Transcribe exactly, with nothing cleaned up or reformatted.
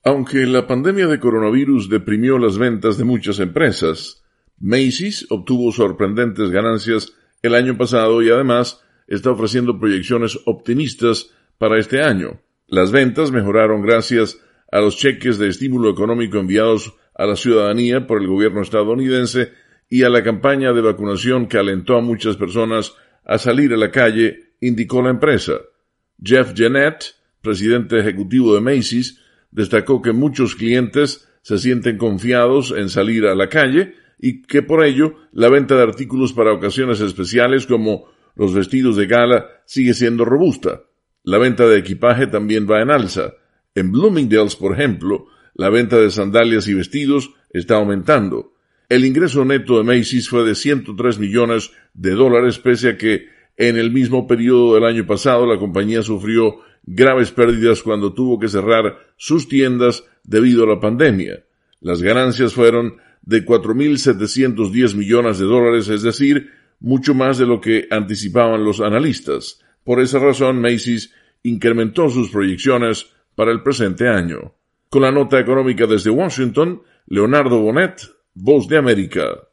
Aunque la pandemia de coronavirus deprimió las ventas de muchas empresas, Macy's obtuvo sorprendentes ganancias el año pasado y además está ofreciendo proyecciones optimistas para este año. Las ventas mejoraron gracias a los cheques de estímulo económico enviados a la ciudadanía por el gobierno estadounidense y a la campaña de vacunación que alentó a muchas personas a salir a la calle, indicó la empresa. Jeff Gennette, presidente ejecutivo de Macy's, destacó que muchos clientes se sienten confiados en salir a la calle y que por ello la venta de artículos para ocasiones especiales como los vestidos de gala sigue siendo robusta. La venta de equipaje también va en alza. En Bloomingdale's, por ejemplo, la venta de sandalias y vestidos está aumentando. El ingreso neto de Macy's fue de ciento tres millones de dólares, pese a que en el mismo periodo del año pasado la compañía sufrió graves pérdidas cuando tuvo que cerrar sus tiendas debido a la pandemia. Las ganancias fueron de cuatro mil setecientos diez millones de dólares, es decir, mucho más de lo que anticipaban los analistas. Por esa razón, Macy's incrementó sus proyecciones para el presente año. Con la nota económica desde Washington, Leonardo Bonet, Voz de América.